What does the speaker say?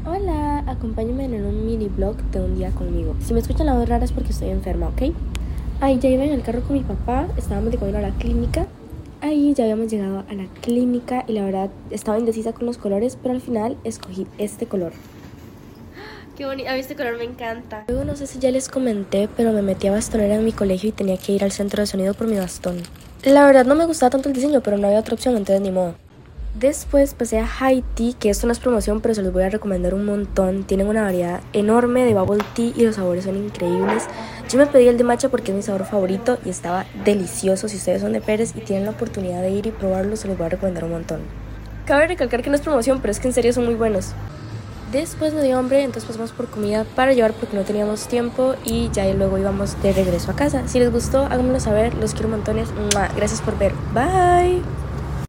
Hola, acompáñame en un mini vlog de un día conmigo. Si me escuchan la voz rara es porque estoy enferma, ¿ok? Ahí ya iba en el carro con mi papá, estábamos de camino a la clínica. Ahí ya habíamos llegado a la clínica y la verdad estaba indecisa con los colores, pero al final escogí este color. Qué bonito, a mí este color me encanta. Luego no sé si ya les comenté, pero me metí a bastonera en mi colegio y tenía que ir al centro de sonido por mi bastón. La verdad no me gustaba tanto el diseño, pero no había otra opción, entonces ni modo. Después pasé a High Tea, que esto no es promoción, pero se los voy a recomendar un montón. Tienen una variedad enorme de bubble tea y los sabores son increíbles. Yo me pedí el de matcha porque es mi sabor favorito y estaba delicioso. Si ustedes son de Pérez y tienen la oportunidad de ir y probarlo, se los voy a recomendar un montón. Cabe recalcar que no es promoción, pero es que en serio son muy buenos. Después me dio hambre, entonces pasamos por comida para llevar porque no teníamos tiempo y ya luego íbamos de regreso a casa. Si les gustó, háganmelo saber, los quiero montones. ¡Mua! Gracias por ver, bye.